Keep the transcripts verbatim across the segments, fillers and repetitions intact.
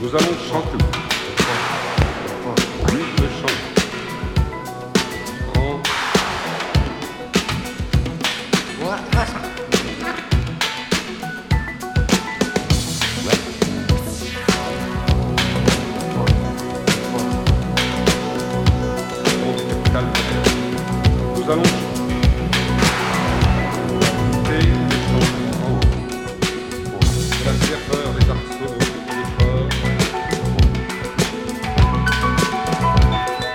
Nous allons chanter. Oui, je chante. Prends. Calme. Nous allons chanter et chanter en haut. La serveur, les arceaux, les corps.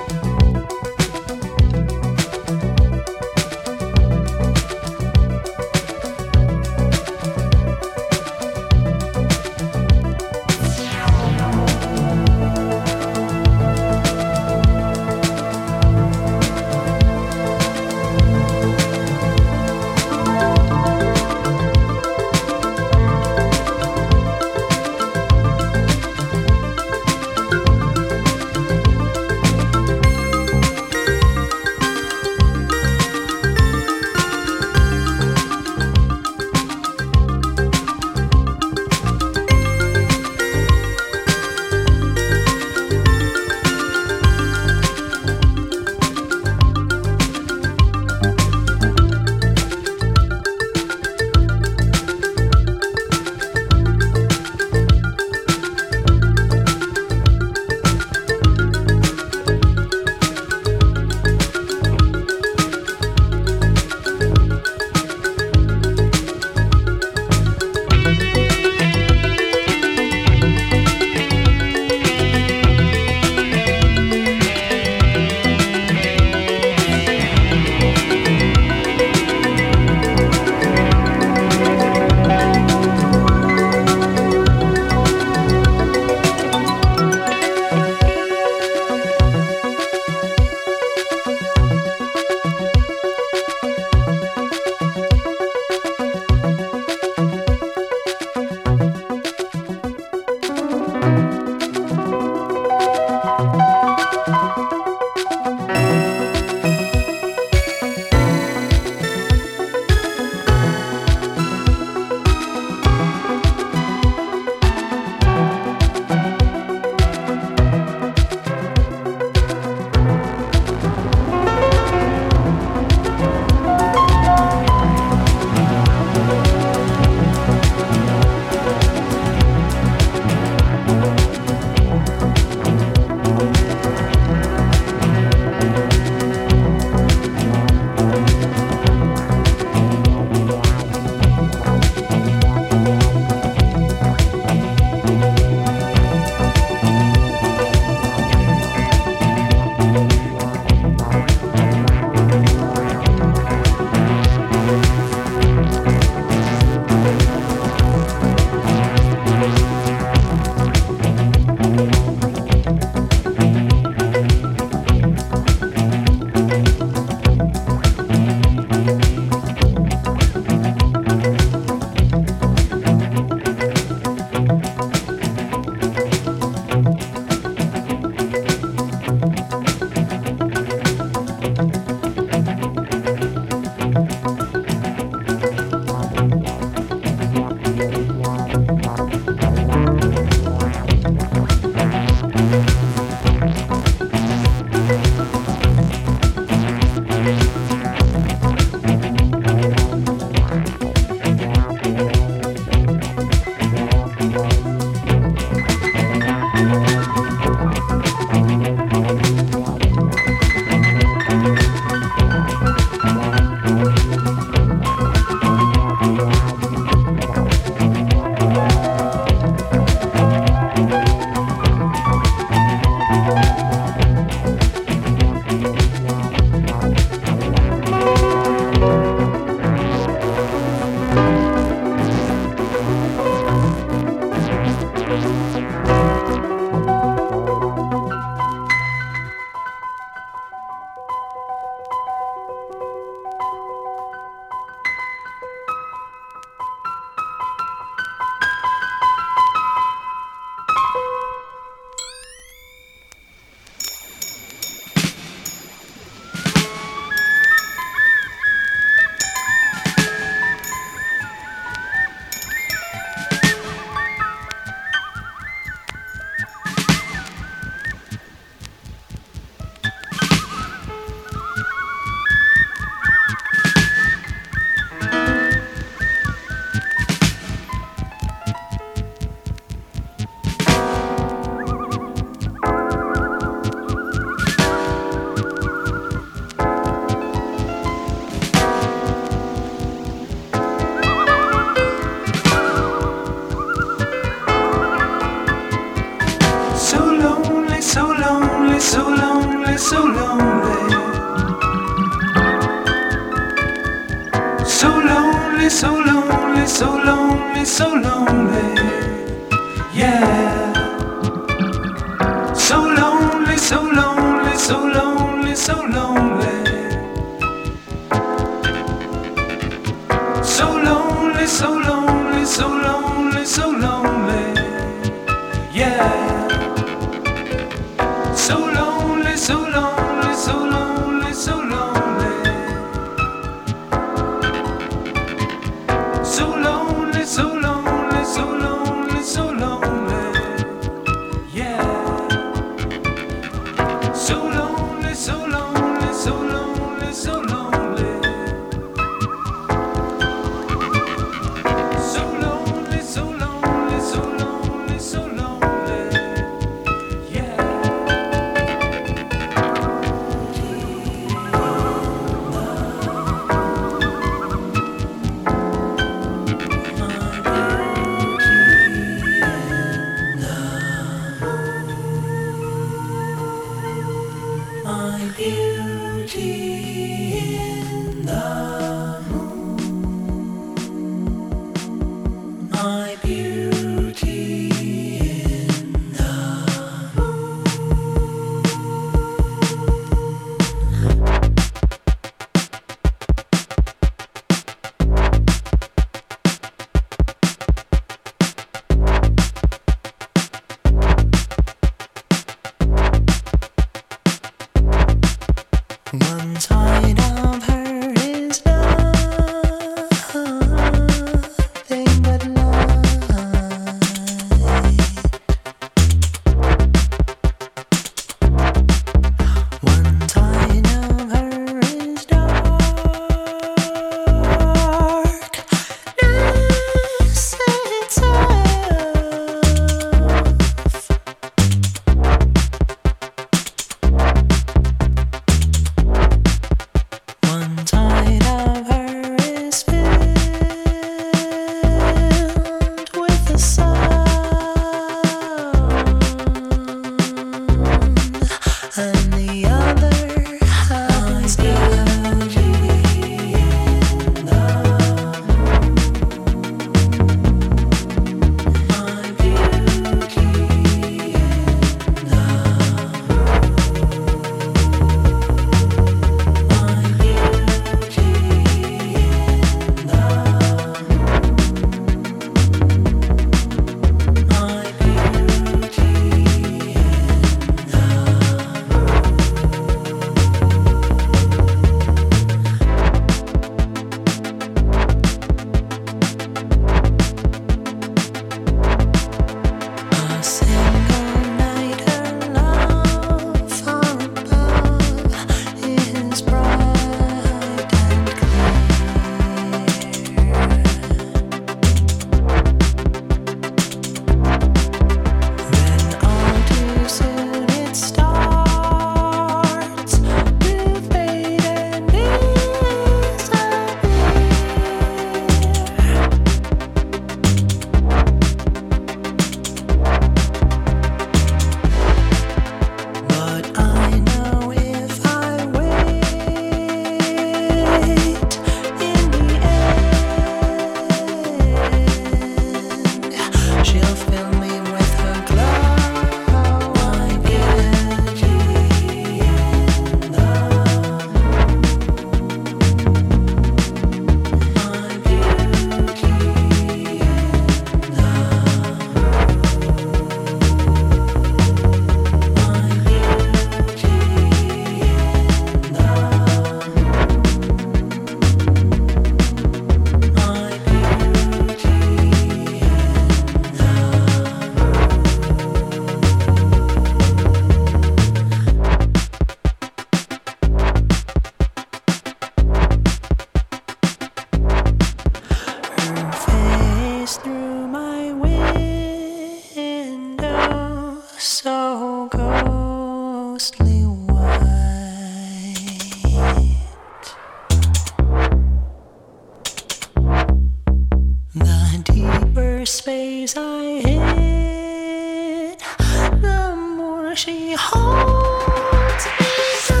space I hit, the more she holds me.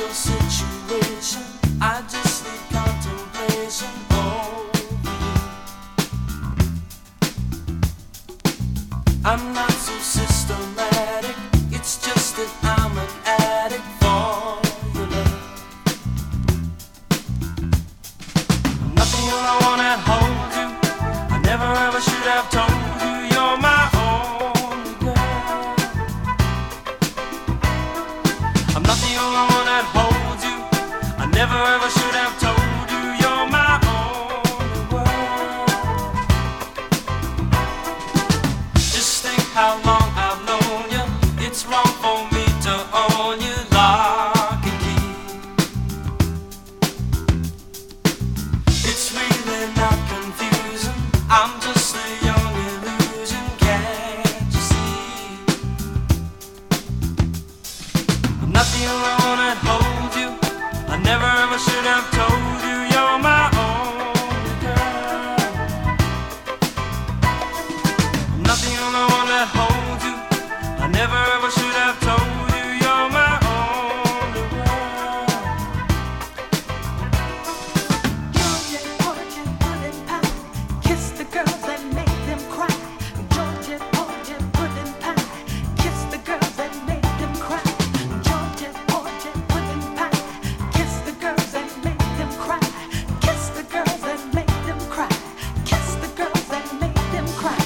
your situation. I just need contemplation over you. I'm not so systematic. It's just that I'm an addict for your love. Nothing I wanna hold you. I never ever should have told you you're my only girl. I'm not the only one that holds you. I never ever should have told you you're my only world. Just think how long I've known you. It's wrong for me to own you lock and key. It's really not confusing. I'm just a young illusion, can't you see? I'm not the only one that holds you. I never ever should have told you you're my only girl. I'm not the only one that holds you. I never ever should have told you you're my only world. Georgia, Georgia, pudding pie. Kiss the girls and make them cry. Georgia, Georgia, pudding pie. Kiss the girls and make them cry. Georgia, Georgia, pudding pie. Kiss the girls and make them cry. Kiss the girls and make them cry. Kiss the girls and make them cry.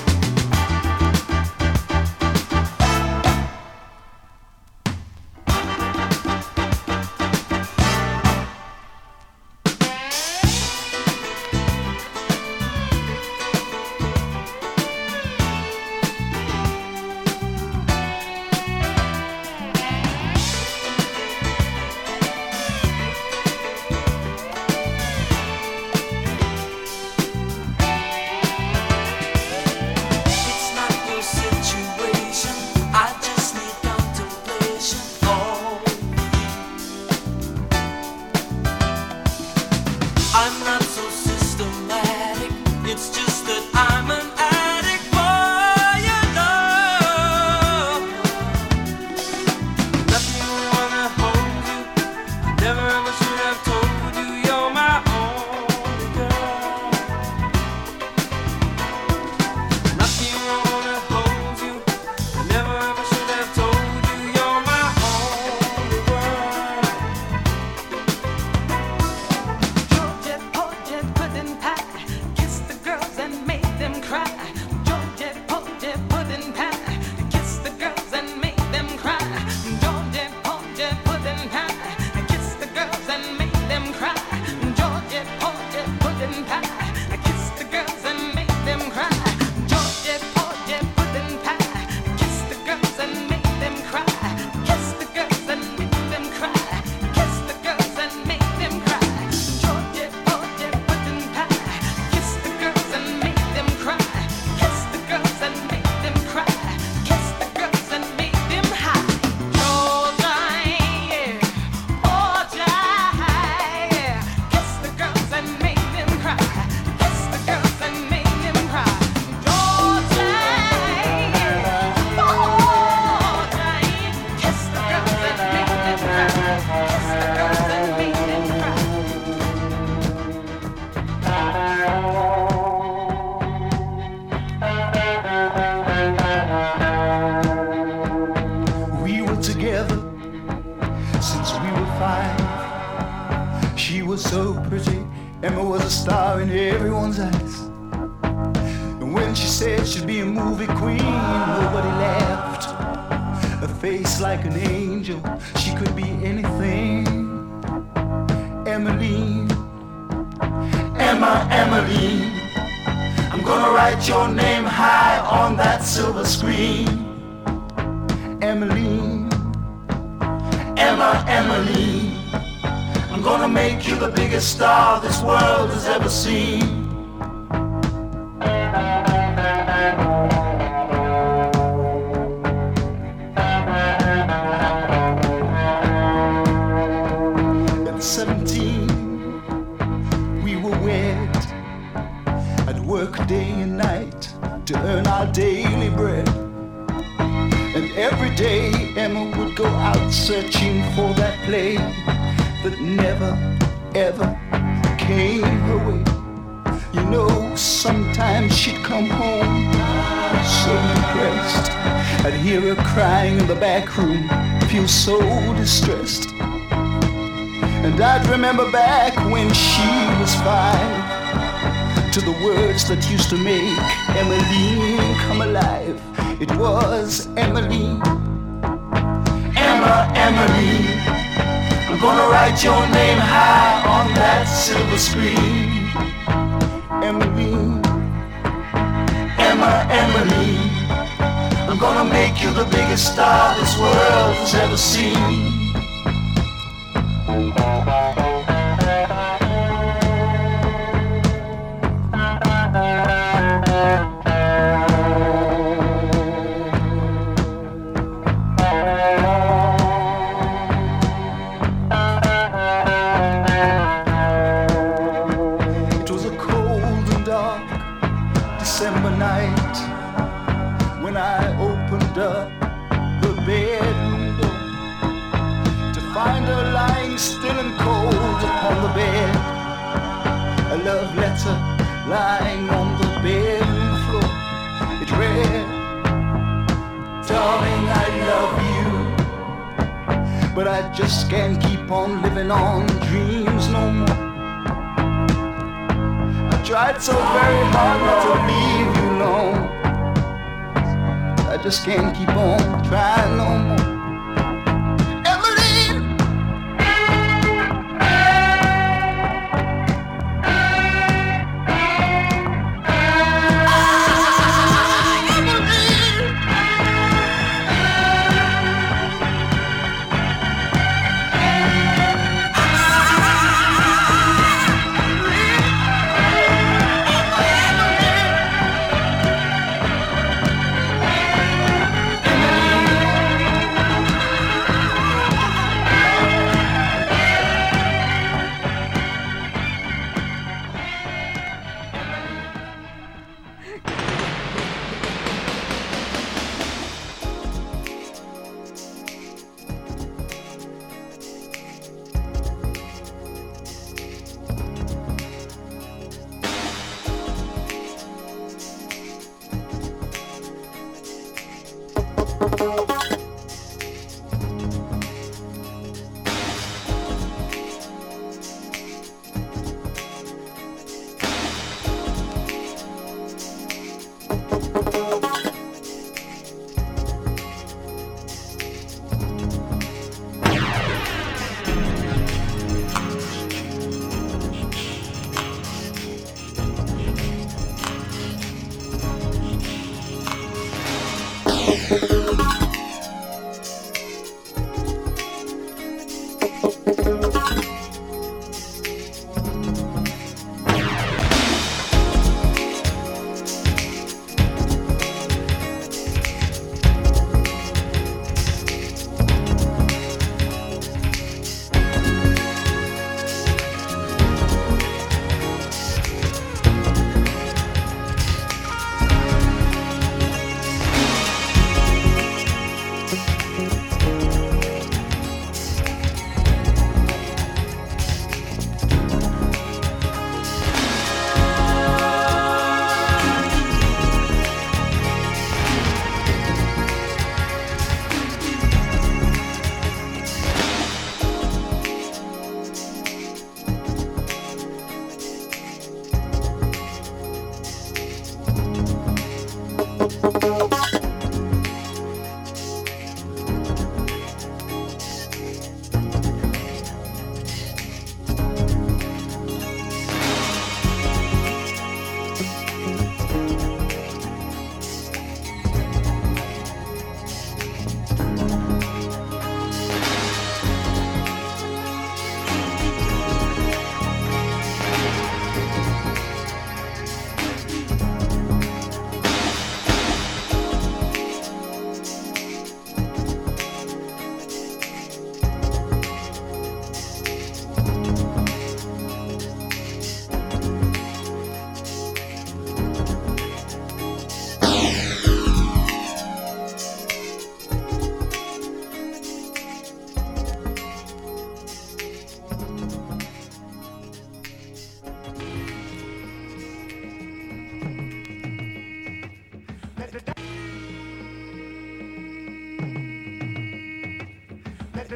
It's not your situation. I just need contemplation over you. I'm not so systematic. It's just that I'm an addict for your love. Not the only one that holds you. I never ever should have told you you're my only girl. Not the only one that holds you. I never ever should have told you you're my only world. Georgia, Georgia, pudding pie. Kiss the girls and make them cry. Georgia, Georgia, pudding pie. Kiss the girls and make them cry. Georgia, Georgia, pudding pie. Kiss the girls and make them cry. Georgia, Georgia, pudding pie. Kiss the girls and make them cry. Georgia, Georgia, pudding pie. Kiss the girls and make them cry. Kiss the girls and make them cry. Kiss the girls and make them cry. Georgia, Georgia, pudding pie. Kiss the girls and make them cry. Kiss the girls and make them cry. Kiss the girls and make them high. Georgia, yeah. Georgia, yeah. Kiss the girls and make them cry. Kiss the girls and make them cry. Georgia, yeah. Georgia, yeah. Kiss the girls and make them cry. Kiss the girls and make them cry. We were together since we were five. She was so pretty, Emma was a star in everyone's eyes. And when she said she'd be a movie queen, nobody laughed. A face like an angel, she could be anything. Emmeline, Emma, Emmeline, I'm gonna write your name high on that silver screen. Emmeline, Emma, Emmeline, I'm gonna make you the biggest star this world has ever seen. At seventeen, we were wed. I'd work day and night to earn our daily bread. And every day Emma would go out searching for that play that never, ever came her way. You know, sometimes she'd come home so depressed. I'd hear her crying in the back room, feel so distressed. And I'd remember back when she was five, to the words that used to make Emmeline come alive. It was Emmeline, Emma, Emmeline. I'm gonna write your name high on that silver screen. Emmeline, Emma, Emmeline. I'm gonna make you the biggest star this world has ever seen. It was a cold and dark December night when I opened up the bedroom door to find her lying still and cold upon the bed. A love letter lying on the bedroom floor. It read, darling, I love you, but I just can't keep on living on dreams no more. I tried so very hard not to leave you alone. I just can't keep on trying no more. Emmeline,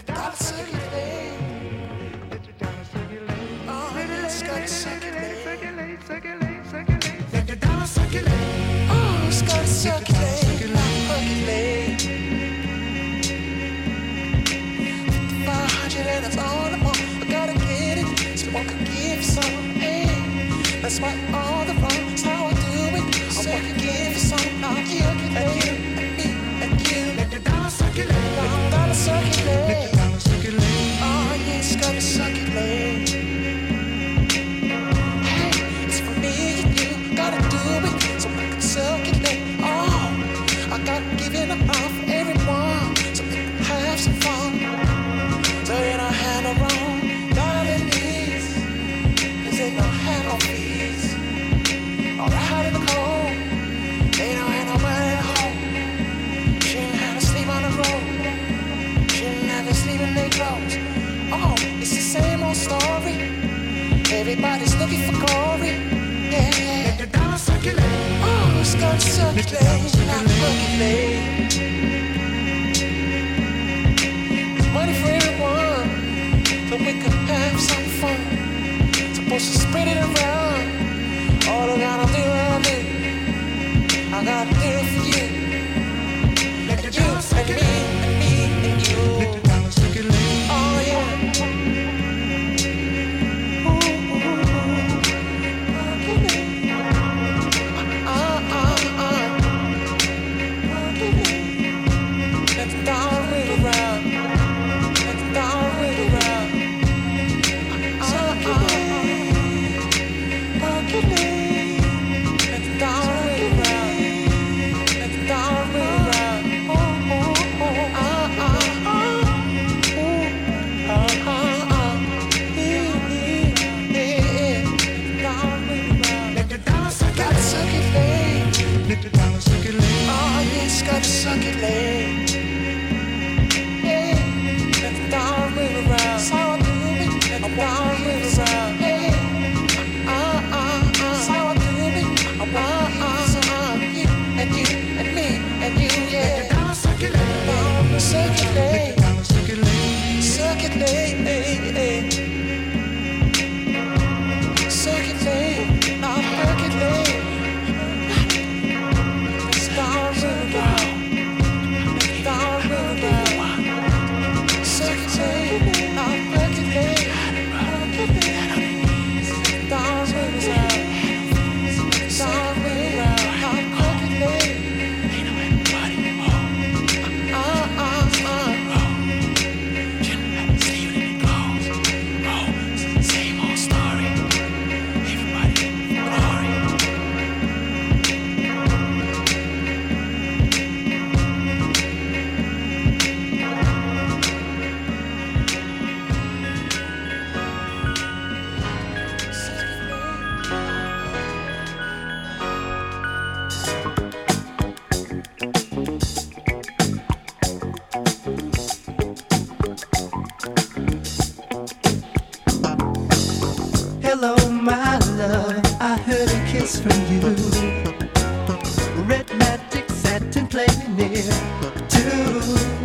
gotta circulate. Oh, it's gotta circulate. Let the dollar circulate. Oh, it's gotta circulate. Not percolate. fifty-five hundred and it's all I want. I gotta get it so I can give some. Hey, that's why all the wrongs how I do it. So I can give some. I'll circulate. And me and you. Let the dollar circulate. Let the dollar circulate. Let the dollar circulate. Oh, yeah, it's gotta circulate. Hey, it's for me and you. Gotta do it so I can circulate. Oh, I gotta give it up for everyone so they can have some fun. So ain't no hand around, darling knees. Cause ain't no hand on fees. All right out in the cold, ain't no hand nowhere at home. She ain't had to sleep on the road. She ain't had to sleep in their clothes. Oh, it's the same old story. Everybody's looking for glory. Yeah, yeah. Let the dollar circulate. Oh, it's gonna circulate, not percolate. There's money for everyone, so we can have some fun. Supposed to spread it around. All I gotta do, I do. I gotta do it for you. Let the dollar circulate. And me, and me, and you. Let the dollar circulate. Oh, yeah. Gotta circulate. Hey, let the dollar move around. So I do it. Let the dollar move around. Hey, uh, uh, uh. So I do it. Uh, uh, uh. You and you and me and you, yeah. Let the dollar circulate. Dollar circulate. Let the dollar circulate. Circulate, hey, hey. Circulate, not percolate. Let's dollar move around. Hello, my love, I heard a kiss from you. Red magic satin playing near too.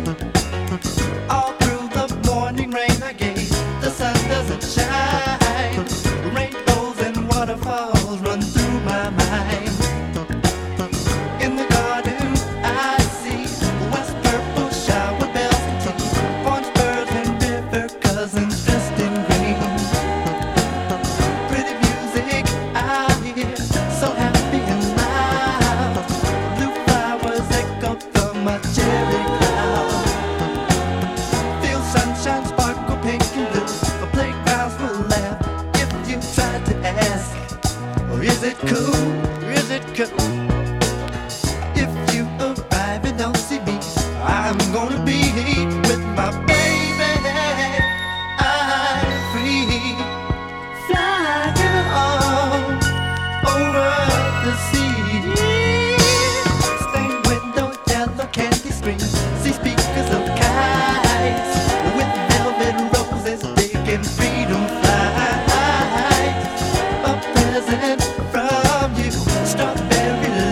All through the morning rain I gave, the sun doesn't shine. Rainbows and waterfalls run through my mind. In the garden I see west purple shower bells and tea, orange birds and river cousins dressed in green. Pretty music I hear, so happy and loud. Blue flowers echo from my cherry cloud. Feel sunshine sparkle pink and blue. The playgrounds will laugh if you try to ask, or is it cool? Is it cool? If you arrive and don't see me, I'm gonna be with my baby. I'm free, flying all over the sea. Stained window, yellow candy screen, see speakers of kites with velvet roses, taking freedom flights. A present from you, strawberry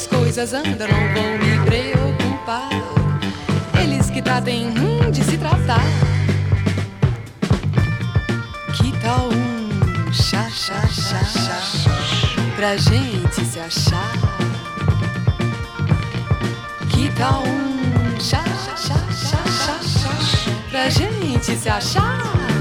as coisas andam, não vou me preocupar. Eles que tratem hum, de se tratar. Que tal um chá, chá, chá, chá, pra gente se achar? Que tal um chá, chá, chá, chá, chá, pra gente se achar?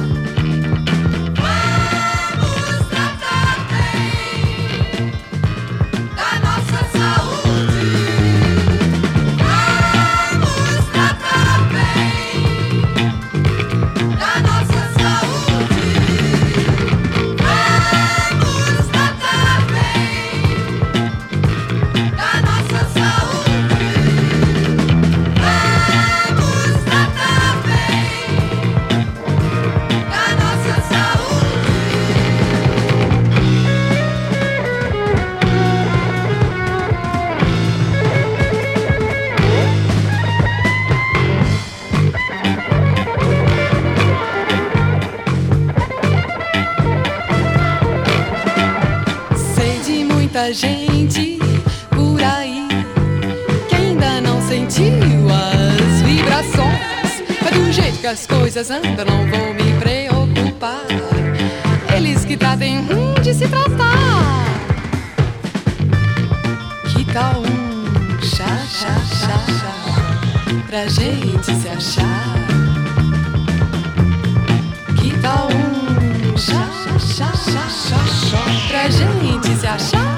Gente por aí que ainda não sentiu as vibrações. Mas do jeito que as coisas andam, não vou me preocupar. Eles que tratem hum, de se tratar. Que tal um chá, chá, chá, chá, pra gente se achar? Que tal um chá, chá, chá, chá, chá, pra gente se achar?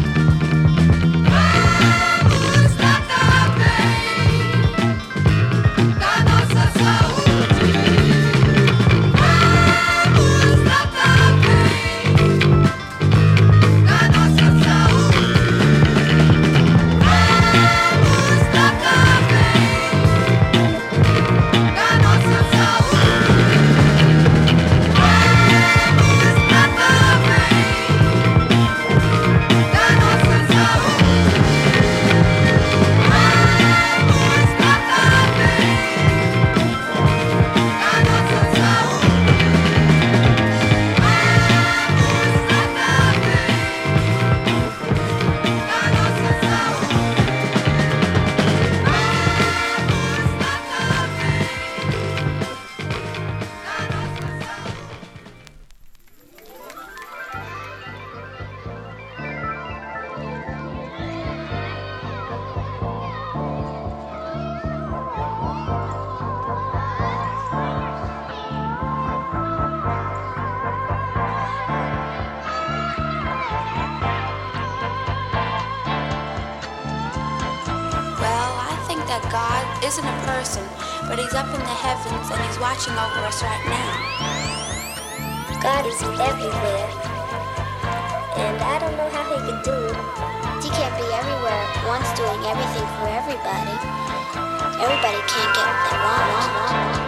Isn't a person, but he's up in the heavens and he's watching over us right now. God is everywhere, and I don't know how he could do it. He can't be everywhere at once doing everything for everybody. Everybody can't get what they want.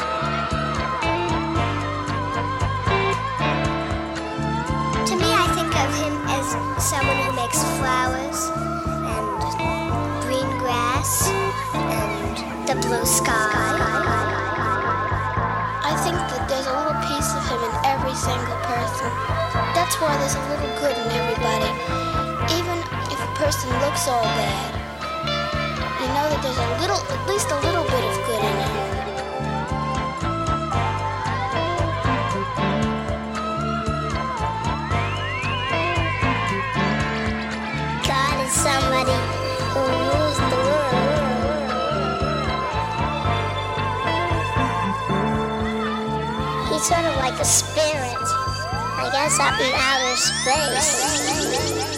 To me, I think of him as someone who makes flowers and green grass and the blue sky. I think that there's a little piece of him in every single person. That's why there's a little good in everybody. Even if a person looks all bad, you know that there's a little, at least a little bit of good in him. God is somebody who rules the world. He's sort of like a spirit, I guess, up in outer space.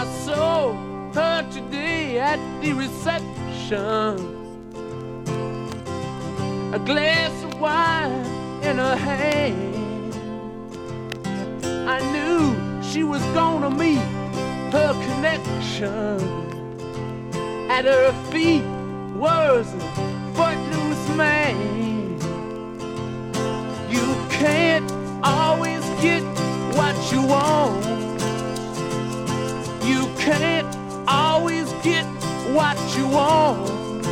I saw her today at the reception. A glass of wine in her hand. I knew she was gonna meet her connection. At her feet was a footloose man. You can't always get what you want. You can't always get what you want.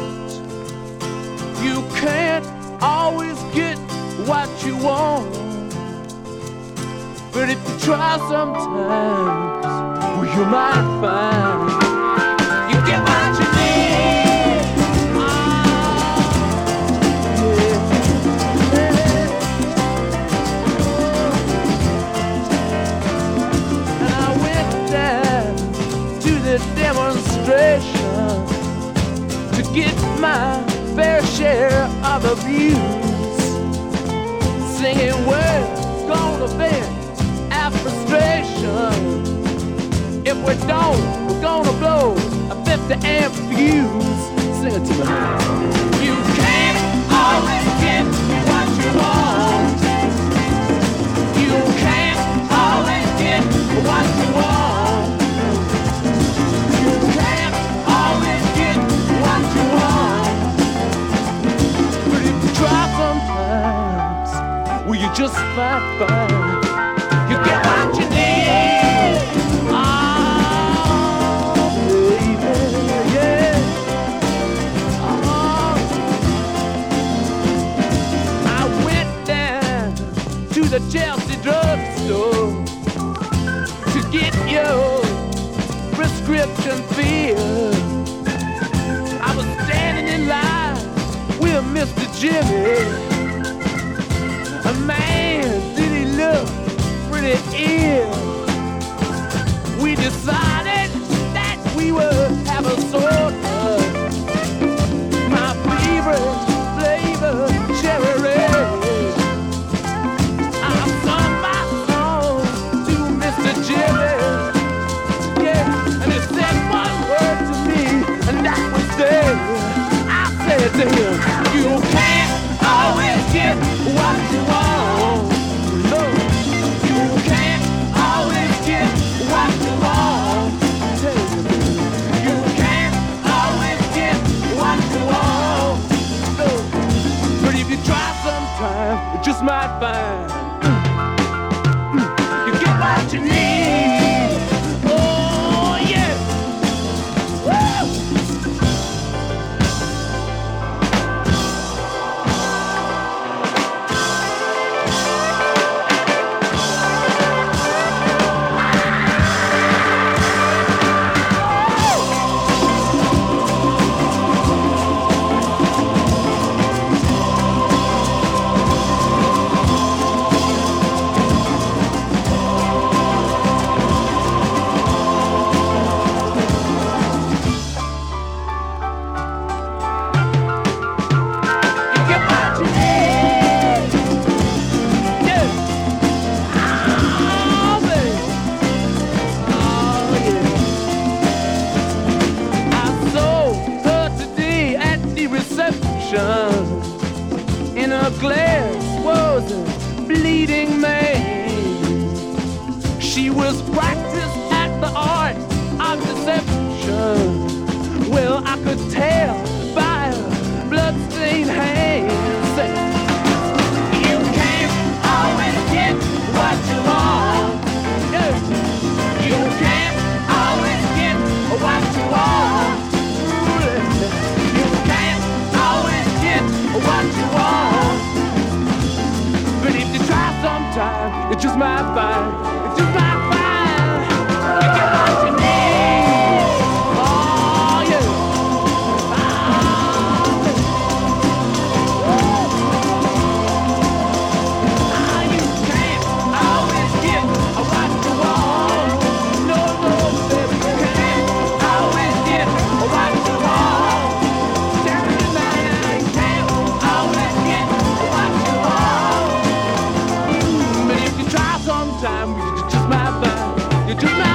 You can't always get what you want. But if you try sometimes, well, you might find you get what you need. Oh, yeah, yeah. And I went down to the demonstration to get my fair share of abuse, singing we're gonna vent our frustration. If we don't, we're gonna blow a fifty amp fuse. Sing it to me. You can't always get what you want. You can't always get what you want. You can't always get what you want. Try sometimes, well, you just might find you get what you need. Oh, baby, yeah. Oh. I went down to the Chelsea drugstore to get your prescription filled. I was standing in line with Mister Jimmy. A man, did he look pretty ill. We decided that we would have a soda. My favorite flavor, cherry red. I sung my song to Mister Jimmy. Yeah, and he said one word to me, and that was there. I said to him, you can't always get what you want. No, you can't always get what you want. You can't always get what you want. No, but if you try sometime, you just might find you get what you need. Oh yeah. Woo! In her glass was a bleeding man. She was practiced at the art of deception. Well, I could tell by her bloodstained hands. You can't always get what you want. Yeah. You can't always get what you want. You can't always get what you want. But if you try sometime, you just might find, you just might find, you get what you need. Oh yeah. Oh, ah, you can't always get what you want. No, no, baby, you can't always get what you want. Tell me now, you can't always get what you want. But if you try sometime, you just might find, you just might